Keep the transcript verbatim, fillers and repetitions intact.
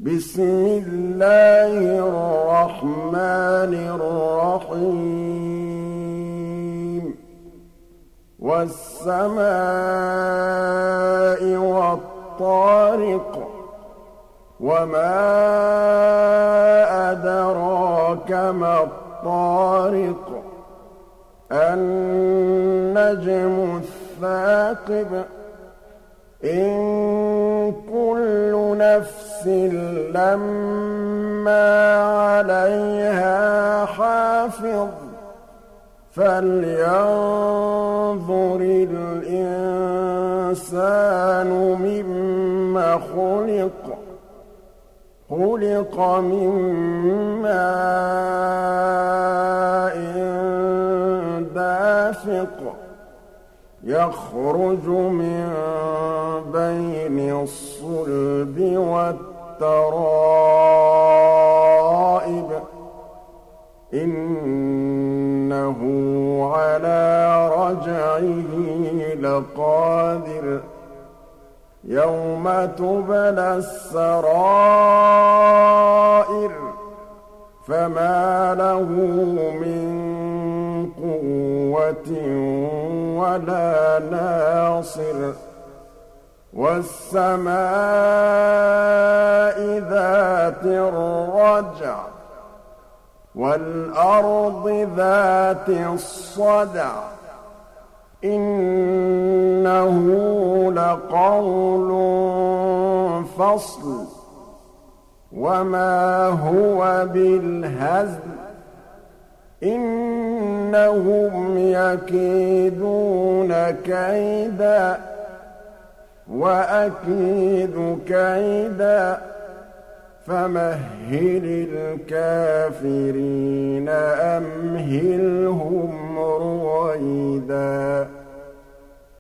بسم الله الرحمن الرحيم والسماء والطارق وما أدراك ما الطارق النجم الثاقب إن كل نفس لما عليها حافظ فلينظر الإنسان مما خلق خلق من ماء دافق يخرج من بين الصلب والترائب إنه على رجعه لقادر يوم تبلى السرائر فما له من قوة ولا ناصر والسماء ذات الرجع والأرض ذات الصدع إنه لقول فصل وما هو بالهزل إنهم يكيدون كيدا وأكيد كيدا فمهل الكافرين أمهلهم رويدا